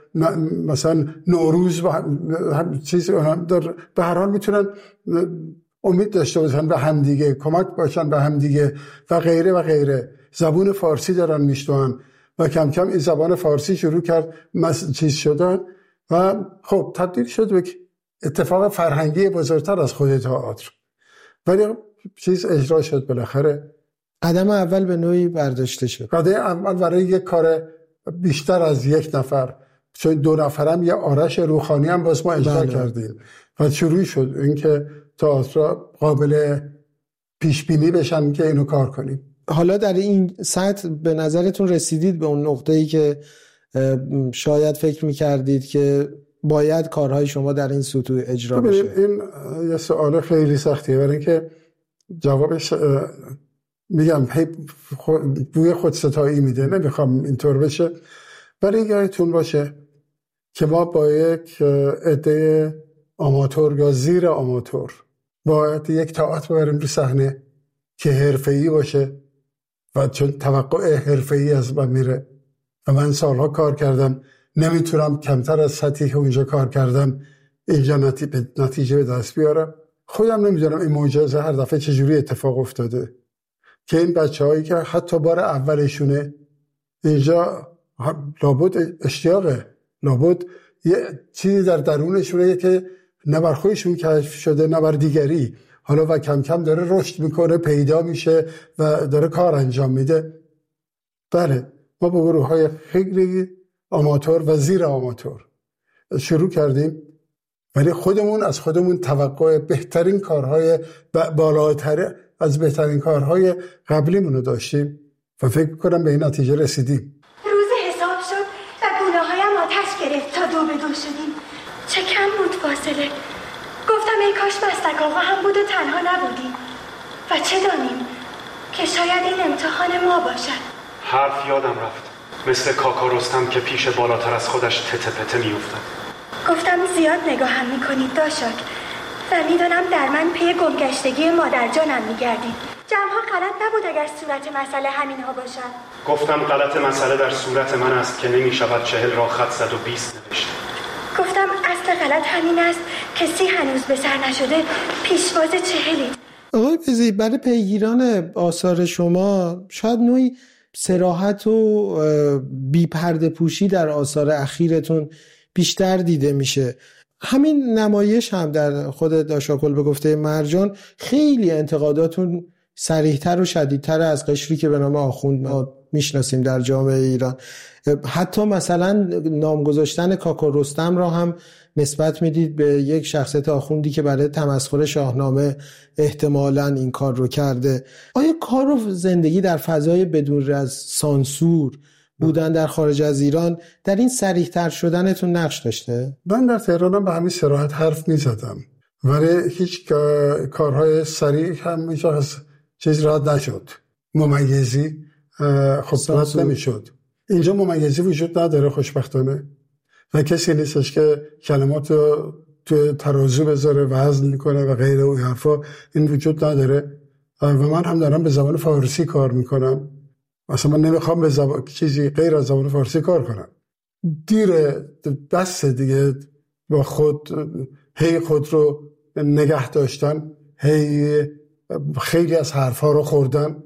مثلا نوروز چیز به هر حال میتونن امید داشته باشن به همدیگه، کمک باشن به همدیگه و غیره و غیره. زبان فارسی دارن میشنون و کم کم این زبان فارسی شروع کرد چیز شدن و خب تبدیل شد به اتفاق فرهنگی بزرگتر از خود تئاتر. ولی چیز اجرا شد بالاخره. قدم اول به نوعی برداشته شد. قدم اول برای یک کار بیشتر از یک نفر، چون دو نفرم یه آرش روحانی هم باز ما اجرا کردیم و شروع شد اینکه تئاتر قابل پیش بینی بشن که اینو کار کنیم. حالا در این سطح به نظرتون رسیدید به اون نقطه‌ای که شاید فکر می‌کردید که باید کارهای شما در این سطوح اجرا بشه؟ این یه سوال خیلی سختیه، برای اینکه جوابش میگم بوی خودستایی میده، نمیخوام اینطور بشه، ولی یادتون باشه که ما با یک عده آماتور یا زیر آماتور باید یک تئاتر ببریم رو صحنه که حرفه‌ای باشه و چون توقع حرفه‌ای از من میره و من سالها کار کردم، نمیتونم کمتر از سطحی که اونجا کار کردم اینجا نتیجه به دست بیارم. خودم نمیدونم این معجزه هر دفعه چجوری اتفاق افتاده که این بچه‌هایی که حتی بار اولشونه اینجا لابد اشتیاقه، لابد یه چیزی در درونشونه که نه بر خودشون کشف شده نه بر دیگری، حالا و کم کم داره رشد میکنه، پیدا میشه و داره کار انجام میده. بله ما با گروه‌های خیلی آماتور و زیر آماتور شروع کردیم، ولی خودمون از خودمون توقع بهترین کارهای بالاتر از بهترین کارهای قبلیمون رو داشتیم و فکر می‌کنم به این نتیجه رسیدیم. روز حساب شد و گونه‌هایم آتش گرفت تا دو به دو شدیم. چه کم بود فاصله. گفتم ای کاش مستک آقا هم بود و تنها نبودیم و چه دانیم که شاید این امتحان ما باشد. حرف یادم رفت، مثل کاکا رستم که پیش بالاتر از خودش تته پته میافتد. گفتم زیاد نگاهم میکنید داشاک و میدانم در من پی گمگشتگی مادر جانم میگردید. جمعها غلط نبود اگر صورت مسئله همینها باشد. گفتم غلط مسئله در صورت من است که نمیشود 40 را خط زد و 20 نوشت. گفتم اصل غلط همین است کسی هنوز به سر نشده پیشواز 40. آقای بزی، برای پیگیران آثار شما شاید نوعی صراحت و بی پرده پوشی در آثار اخیرتون بیشتر دیده میشه. همین نمایش هم در خود داشاکل به گفته مرجان خیلی انتقاداتون صریح‌تر و شدیدتر از قشری که به نام آخوند ما میشناسیم در جامعه ایران. حتی مثلا نام گذاشتن کاکا رستم را هم نسبت میدید به یک شخصیت آخوندی که برای تمسخر شاهنامه احتمالاً این کار رو کرده. آیا کار و زندگی در فضای بدون از سانسور بودن در خارج از ایران در این صریح‌تر شدنتون نقش داشته؟ من در تهرانم به همین صراحت حرف میزدم، ولی هیچ کارهای صریح هم هیچ از چیز رد نشد. ممیزی خب رد نمیشد. اینجا ممیزی وجود نداره خوشبختانه و کسی نیستش که کلمات رو تو ترازو بذاره وزن میکنه و غیره و حرفا. این وجود نداره و من هم دارم به زبان فارسی کار میکنم. اصلا من نمیخوام به چیزی غیر از زبان فارسی کار کنم. دیر بس دیگه با خود رو نگه داشتن، خیلی از حرفا رو خوردن.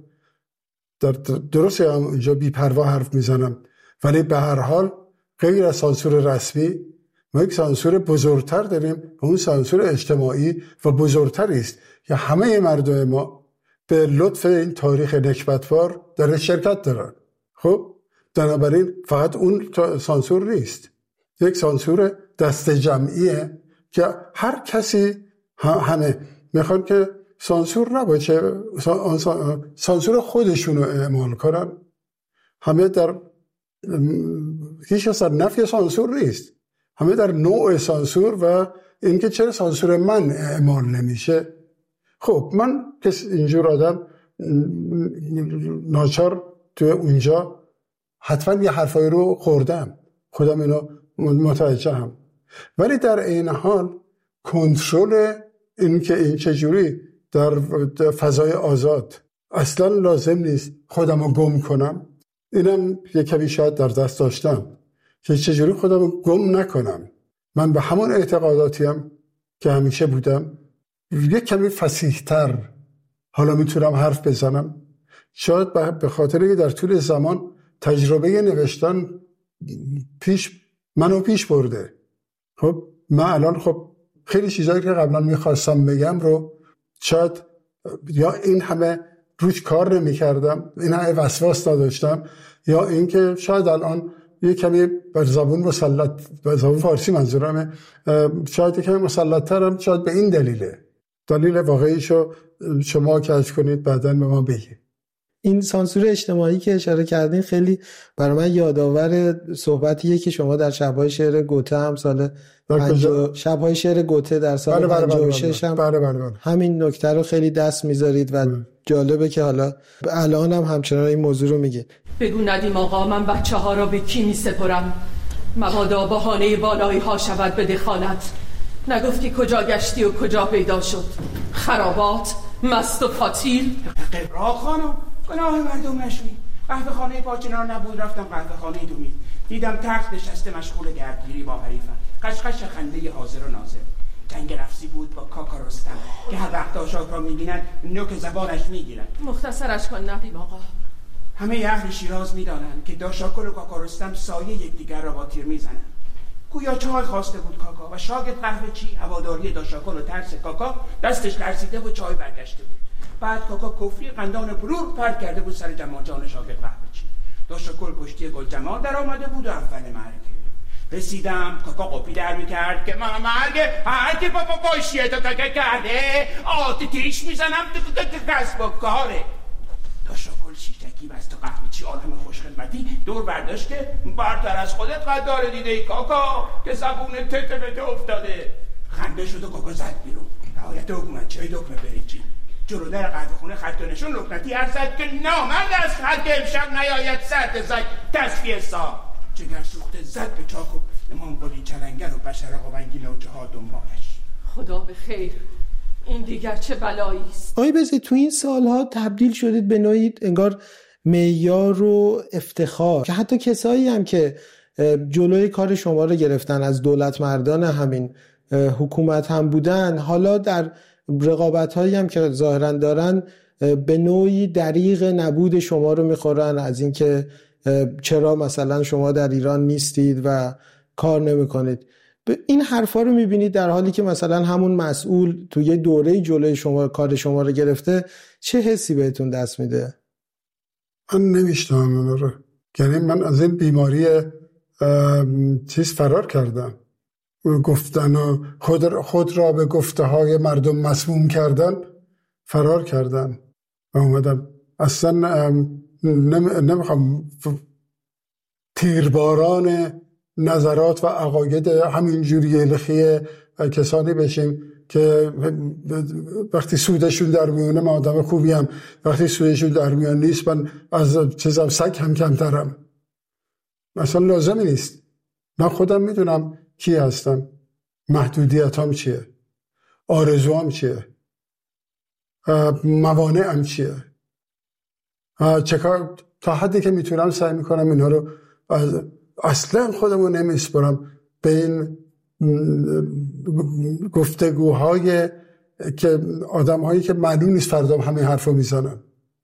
درسته هم اینجا بی‌پروا حرف میزنم، ولی به هر حال غیر از سانسور رسمی ما یک سانسور بزرگتر داریم و اون سانسور اجتماعی و بزرگتری است که همه مردم ما به لطف این تاریخ نکبتبار در شرکت دارن. خب بنابراین فقط اون سانسور نیست، یک سانسور دست جمعیه که هر کسی همه میخوان که سانسور نباشه، سانسور خودشونو اعمال کنن. همه در هیچ اصلا نفی سانسور نیست، همه در نوع سانسور و اینکه چرا سانسور من اعمال نمیشه. خب من کس اینجور آدم ناچار تو اونجا حتما یه حرفایی رو خوردم، خودم اینو متوجهم، ولی در این حال کنترل این که این چجوری در فضای آزاد اصلا لازم نیست خودم رو گم کنم. اینم یک کمی شاید در دست داشتم که چجوری خودم رو گم نکنم. من به همون اعتقاداتیم که همیشه بودم، یک کمی فصیح‌تر حالا میتونم حرف بزنم. شاید به خاطر که در طول زمان تجربه نوشتن منو پیش برده. خب من الان خب خیلی چیزایی که قبلا میخواستم بگم رو شاید یا این همه روش کار نمی کردم، این همه وسواس نداشتم، یا اینکه شاید الان یه کمی بر زبان مسلط، بر زبان فارسی منظورمه، شاید یه کمی مسلط ترم. شاید به این دلیل واقعیشو شما کشف کنید بعداً به ما بگید. این سانسور اجتماعی که اشاره کردین خیلی برای من یادآور صحبتیه که شما در شب‌های شعر گوته هم سال شب‌های شعر گوته در سال 56 هم همین نکته رو خیلی دست میذارید و جالبه که حالا الان هم همچنان این موضوع رو میگید. بگو ندیم آقا من بچه ها را به کی میسپرم؟ مبادا بهانه بالایی ها شود به دخالت. نگفتی کجا گشتی و کجا پیدا شد؟ خرابات، مست و پاتیل. قبرا خانم گناه مردم نشوی. قهوه خانه پاچنار نبود، رفتم قهوه خانه دومید، دیدم تخت نشسته مشغول گردگیری با حریفم. قشقش خنده حاضر و ناظر. جنگ نفسی بود با کاکا رستم که هر وقت داشاک را میبینن نوک زبانش میگیرن. مختصرش کن ندیم آقا. همه اهل شیراز میدانند که داشاکل و کاکا رستم سایه یکدیگر را با تیر میزنند. گویا چای خواسته بود کاکا و شاگرد قهوه چی هواداری داشاکل و ترس کاکا دستش لرزیده و چای برگشته بود. بعد کاکا کفری قندان برور پرت کرده بود سر جماجان شاگرد قهوه چی. داشاکل پشتی گل جمال در آمده بود و اول معرکه رسیدم. کاکا قپی در میکرد که من مرگ هر کی بابا باشیه تا کرده آتیش میزنم کسب و کاره. داشاکل شیشتکی بست و قهوه چی آدم خوشخدمتی دور برداشت که برتر از خودت قدار دیده ای کاکا که زبون تته بده افتاده. خنده شد و کاکا زد بیرون. نهایت حکومت چه دکمه بریچی جلو در قهوه خونه خط و نشون لکنتی ارزد که نامرد از خط امشب نیاید سرد زد تصفیه سا. جگر سوخته زد به چاک و امام قلی چلنگر و بشرق و ونگی نوچه ها دنبالش. خدا به خیر، این دیگر چه بلایی است. آقای بزی تو این سالها تبدیل شدید به نوعی انگار معیار و افتخار که حتی کسایی هم که جلوی کار شما رو گرفتن از دولت مردان همین حکومت هم بودن، حالا در رقابت هایی هم که ظاهرا دارن به نوعی دریغ نبود شما رو میخورن، از اینکه چرا مثلا شما در ایران نیستید و کار نمیکنید. این حرفا رو میبینید در حالی که مثلا همون مسئول تو یه دوره جلوی شما کار شما رو گرفته، چه حسی بهتون دست میده؟ من نمیشتم اون رو، یعنی من از این بیماری چیز فرار کردم، گفتن و خود را به گفته های مردم مسموم کردن فرار کردم و اومدم. اصلا نمیخوام تیرباران نظرات و عقاید همین جوری لخی کسانی بشیم که وقتی سودشون در میونه من آدم خوبیم، وقتی سودشون در میان نیست من از چیزم سگ هم کمترم. مثلا لازمی نیست. من خودم میدونم کی هستم، محدودیتام چیه، آرزوام چیه، موانعم چیه، چکار تا حدی که میتونم سعی میکنم اینا رو اصلا خودمو نمیسپرم به این گفتگوهای که آدم‌هایی که معلوم نیست فردا همین حرفو میزنن.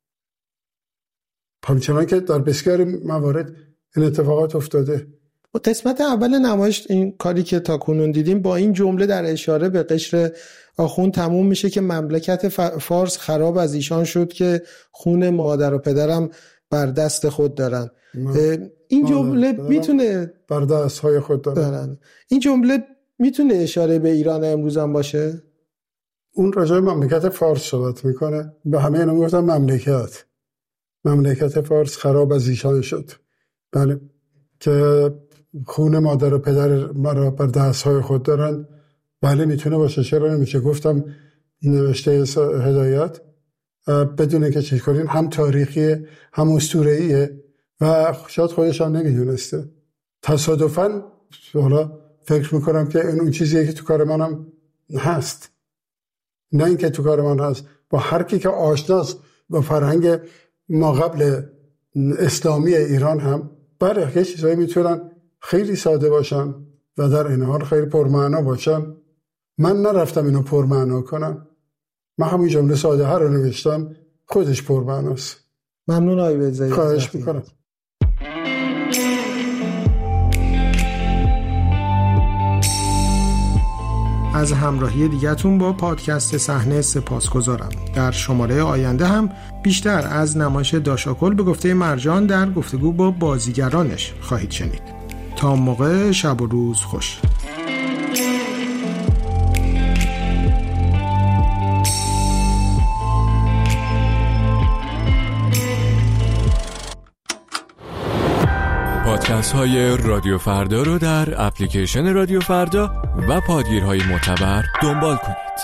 همچنان که در بسیاری موارد این اتفاقات افتاده. و قسمت اول نمایش این کاری که تا کنون دیدیم با این جمله در اشاره به قشر آخوند تموم میشه که مملکت فارس خراب از ایشان شد که خون مادر و پدرم بر دست خود دارن. این جمله میتونه بر دست‌های خود دارن. این جمله میتونه اشاره به ایران امروز هم باشه؟ اون راجع به مملکت فارس صحبت میکنه. به همه اینا میگفتن مملکت فارس خراب از ایشان شد. بله، که خون مادر و پدر مرا بر دست‌های خود دارن. بله میتونه باشه، چرا نمیشه؟ گفتم نوشته هدایت بدونه که چیز کنین هم تاریخیه هم اسطوره‌ایه و شاید خودش هم نمیدونسته. تصادفاً حالا فکر میکنم که این اون چیزیه که تو کار منم هست، نه اینکه تو کار من هست. با هر کی که آشناست با فرهنگ ما قبل اسلامی ایران هم برای یه چیزایی میتونن خیلی ساده باشن و در این حال خیلی پرمعنا باشن. من نرفتم اینو پرمعنا کنم، من همین جمله ساده ها رو نوشتم، خودش پرمعناست. ممنون آقای بهزادی، خواهش میکنم. از همراهی دیگه‌تون با پادکست صحنه سپاسگزارم. در شماره آینده هم بیشتر از نمایش داشاکل به گفته مرجان در گفتگو با بازیگرانش خواهید شنید. تا موقع شب و روز خوش. پادکست های رادیو فردا رو در اپلیکیشن رادیو فردا و پادگیرهای معتبر دنبال کنید.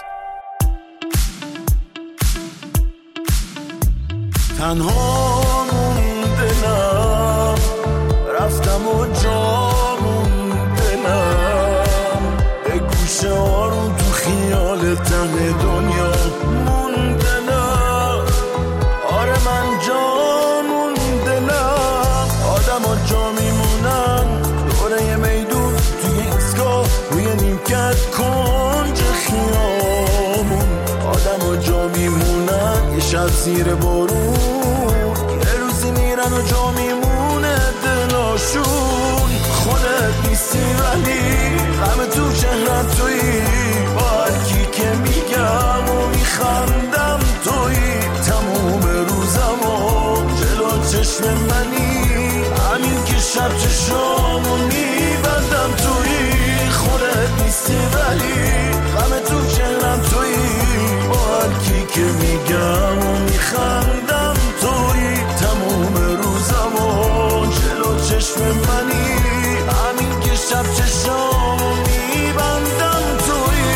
تنها موندنم، رفتم و جا موندنم، به گوشه آروم تو خیال ته دنیا موندنم. آره من جا موندنم، آدم ها جا میمونن دوره میدون توی ایستگاه روی نیمکت کنج خیامون. آدم ها جا میمونن یه شب زیر بارون، یه روزی میرن و جا میمونه دلاشون. خودت نیستی ولی همه تو چهرت تویی، با هرکی که میگم و میخندم تویی. تموم روزم و جلو چشم منی، همین که شب چشامو میبندم تویی. خودت نیستی ولی همه تو چهرم تویی، با هرکی که میگم و میخندم تویی. تموم روزم و جلو چشم منی، همین که شب چشامو میبندم تویی.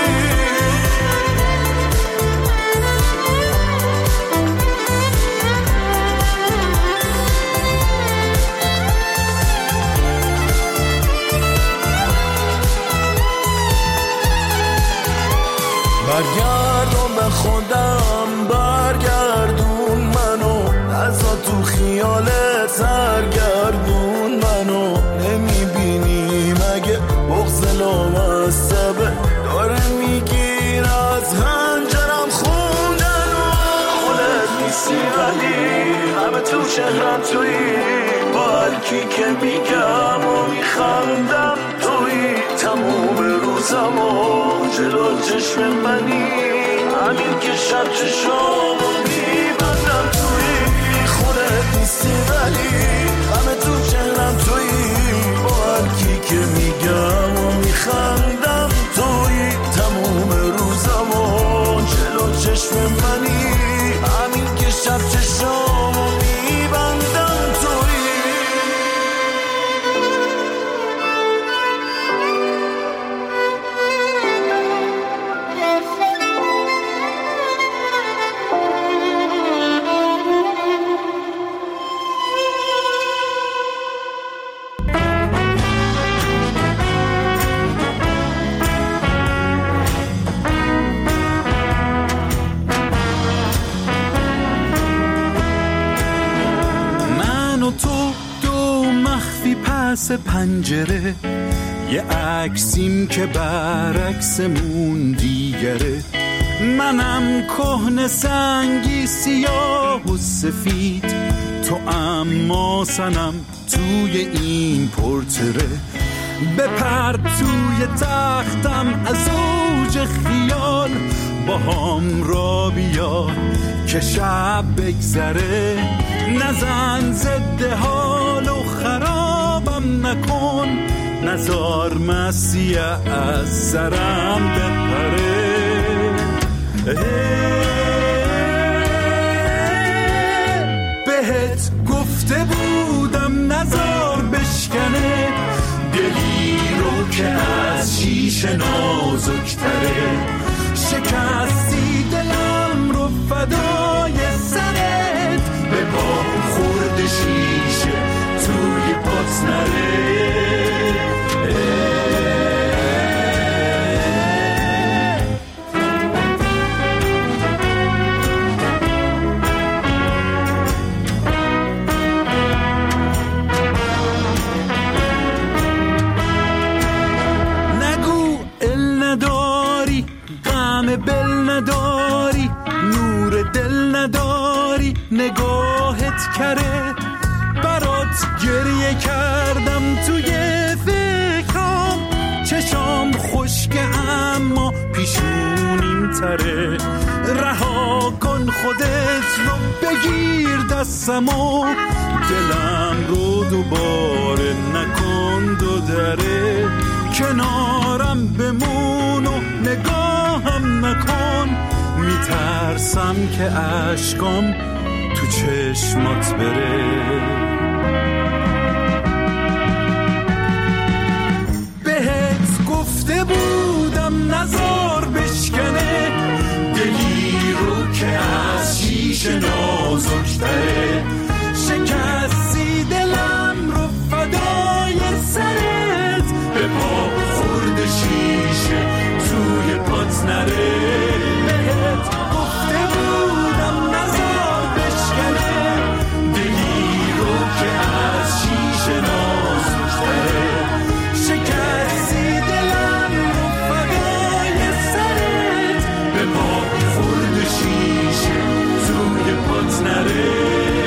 برگردون به خودم، برگردون منو، ازا تو خیالت سرگردون منو. نمیبینی مگه بغض لامصبه داره میگیر از هنجرم خوندن و خودت نیستی ولی همه تو چهرم تویی با هرکی که میگم و میخندم تویی تموم روزم و جلو چشم منی همین که شب چشام و میبندم تویی خودت نیستی ولی همه تو چهرم تویی با هرکی که میگم و میخندم تویی تموم روزم و جلو چشم منی همین که شب چشام و میبندم تویی پس پنجره یه عکسیم که برعکسمون دیگره منم کهنه سنگی سیاه و سفید تو اما سنم توی این پورتره بپر توی تختم از اوج خیال با هم را بیا که شب بگذره نزن ضد حال و خرابم نکن نزار مسیح از سرم بپره بهت گفته بودم نزار بشکنه دلی رو که از شیشه نازکتره شکستی دلم رو فدای سرت به پا خورد شیشه توی پات نره نگو ال نداری غم بل نداری نور دل نداری نگاهت کره برات گریه کردم توی فکرام چشام خشکه اما پیشونیم تره رها کن خودت رو بگیر دستمو دلم رو دوباره نکن دو دره کنارم بمون و نگاهم نکن میترسم که اشکام تو چشمات بره بهت گفته بودم نزار بشکنه دلی رو که از شیشه نازکتره شکستی دلم رو فدای سرت به پا خورد شیشه توی پات نره بهت گفته بودم نزار بشکنه دلی رو که از شیشه نازکتره شکستی دلم رو فدای سرت به پا خورد شیشه توی پات نره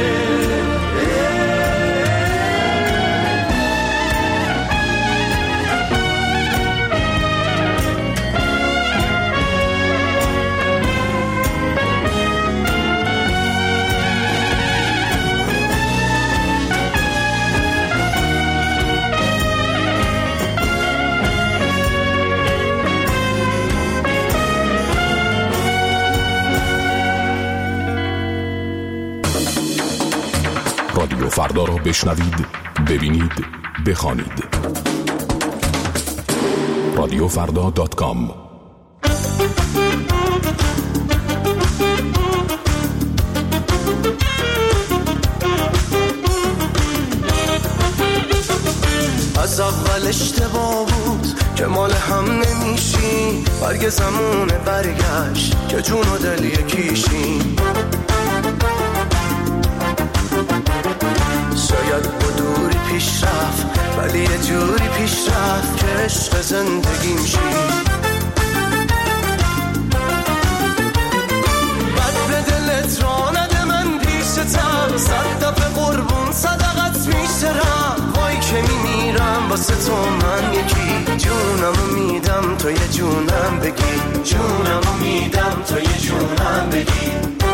رادیو فردا را بشنوید، ببینید، بخوانید. radiofrda.com. از اول اشتباه بود که مال هم نمیشیم برگ زمونه برگشت که جون و دل یکیشیم شاید با دوری پیش رفت ولی یه جوری پیش رفت که عشق زندگیم شی. بد به دلت را نده من پیشتم، 100 دفعه قربون صدقت میشترم. وای که میمیرم واسه تو من یکی، جونمو میدم تو یه جونم بگی، جونمو میدم تو یه جونم بگی.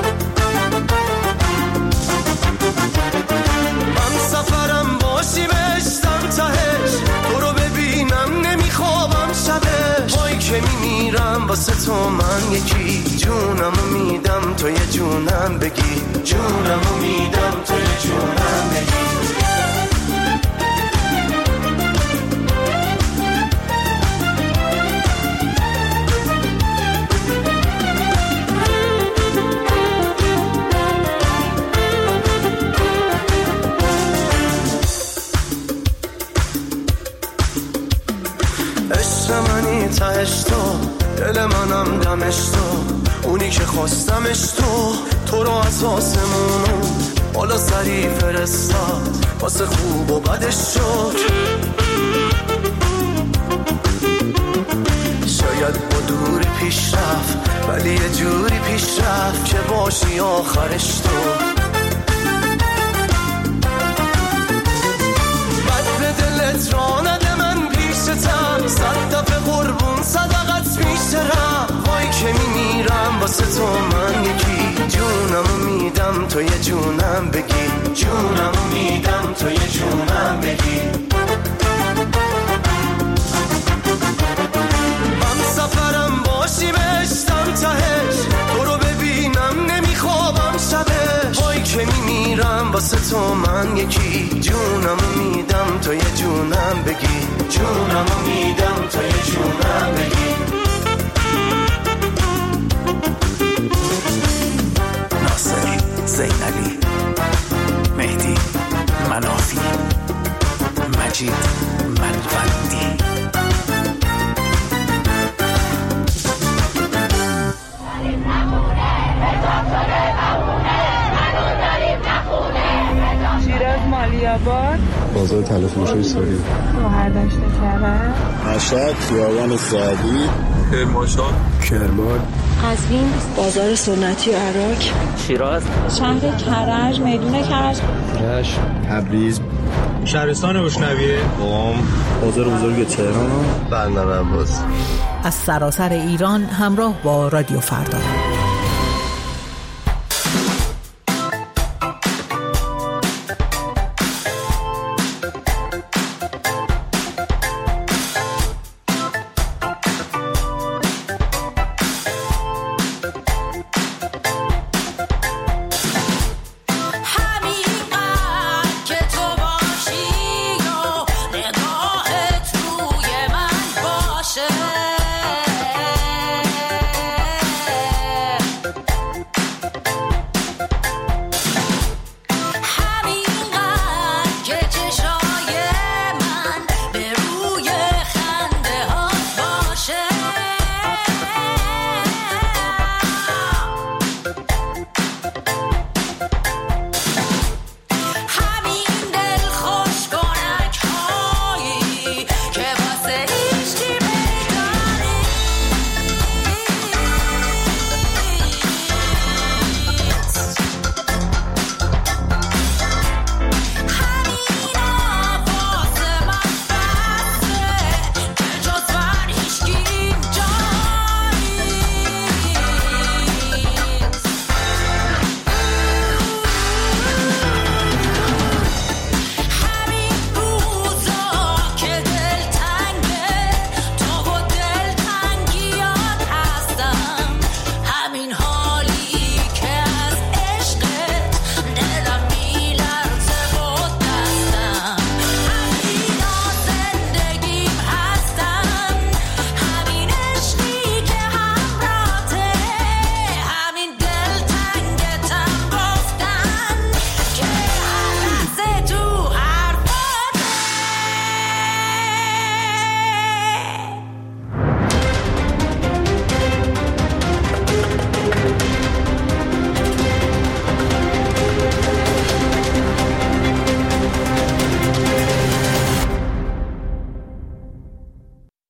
من سفرم باشی بشتم تهش، تو رو ببینم نمیخوابم شبش. وای که میمیرم واسه تو من یکی، جونمو میدم تو یه جونم بگی، جونمو میدم تو یه جونم بگی. تهش تو، دل منم دمش تو، اونی که خواستمش تو رو از آسمونو بالا سری فرستاد، واسه خوب و بدش شد. شاید با دوری پیش رفت، ولی یه جوری پیش رفت که باشی آخرش تو. بد به دلت را نده من پیشتم، 100 دفعه قربون صدقت میشترم. وای که میمیرم واسه تو من یکی، جونمو میدم تو یه جونم بگی، جونمو میدم تو یه جونم بگی. من سفرم باشی بشتم تهش، تو رو ببینم نمیخوابم شبش. وای که میمیرم واسه تو من یکی، جونمو میدم تو یه جونم بگی، جونمو میدم تو یه جونم بگی. ناصر، زینالی، مهدی، منافی، مجید، منوندی. شیراز، مالی‌آباد، بازار طلا فروشی ساری، شهردشت کرد، مشهد، خیابان سعدی، کرمانشاه، کرمان، قزوین، بازار سنتی عراق، شیراز، شهر کرج، میدون کرج، رشت، تبریز، شهرستان بشنویه، قم، بازار بزرگ تهران، بندر عباس. از سراسر ایران همراه با رادیو فردا. باشه